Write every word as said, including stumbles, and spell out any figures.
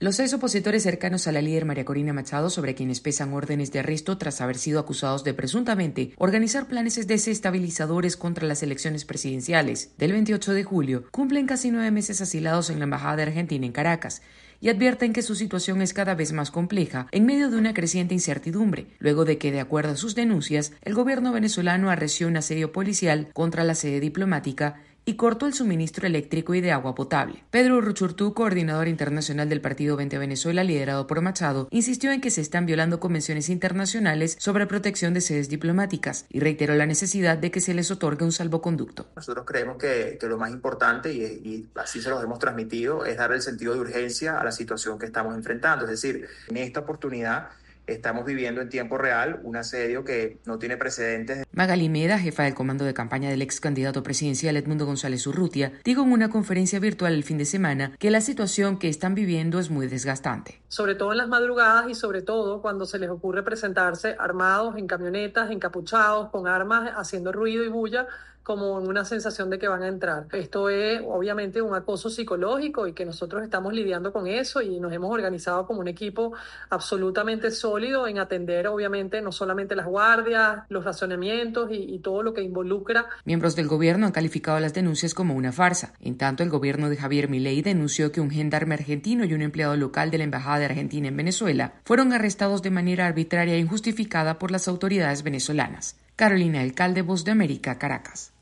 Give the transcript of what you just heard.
Los seis opositores cercanos a la líder María Corina Machado, sobre quienes pesan órdenes de arresto tras haber sido acusados de presuntamente organizar planes desestabilizadores contra las elecciones presidenciales del veintiocho de julio, cumplen casi nueve meses asilados en la Embajada de Argentina en Caracas y advierten que su situación es cada vez más compleja en medio de una creciente incertidumbre, luego de que, de acuerdo a sus denuncias, el gobierno venezolano arreció un asedio policial contra la sede diplomática y cortó el suministro eléctrico y de agua potable. Pedro Uruchurtu, coordinador internacional del Partido veinte Venezuela, liderado por Machado, insistió en que se están violando convenciones internacionales sobre protección de sedes diplomáticas y reiteró la necesidad de que se les otorgue un salvoconducto. Nosotros creemos que, que lo más importante, y, y así se los hemos transmitido, es dar el sentido de urgencia a la situación que estamos enfrentando. Es decir, en esta oportunidad estamos viviendo en tiempo real un asedio que no tiene precedentes. Magali Meda, jefa del comando de campaña del ex candidato presidencial Edmundo González Urrutia, dijo en una conferencia virtual el fin de semana que la situación que están viviendo es muy desgastante. Sobre todo en las madrugadas y sobre todo cuando se les ocurre presentarse armados, en camionetas, encapuchados, con armas, haciendo ruido y bulla, como en una sensación de que van a entrar. Esto es obviamente un acoso psicológico y que nosotros estamos lidiando con eso y nos hemos organizado como un equipo absolutamente sólido en atender obviamente no solamente las guardias, los racionamientos y, y todo lo que involucra. Miembros del gobierno han calificado las denuncias como una farsa. En tanto, el gobierno de Javier Milei denunció que un gendarme argentino y un empleado local de la Embajada de Argentina en Venezuela fueron arrestados de manera arbitraria e injustificada por las autoridades venezolanas. Carolina Alcalde, Voz de América, Caracas.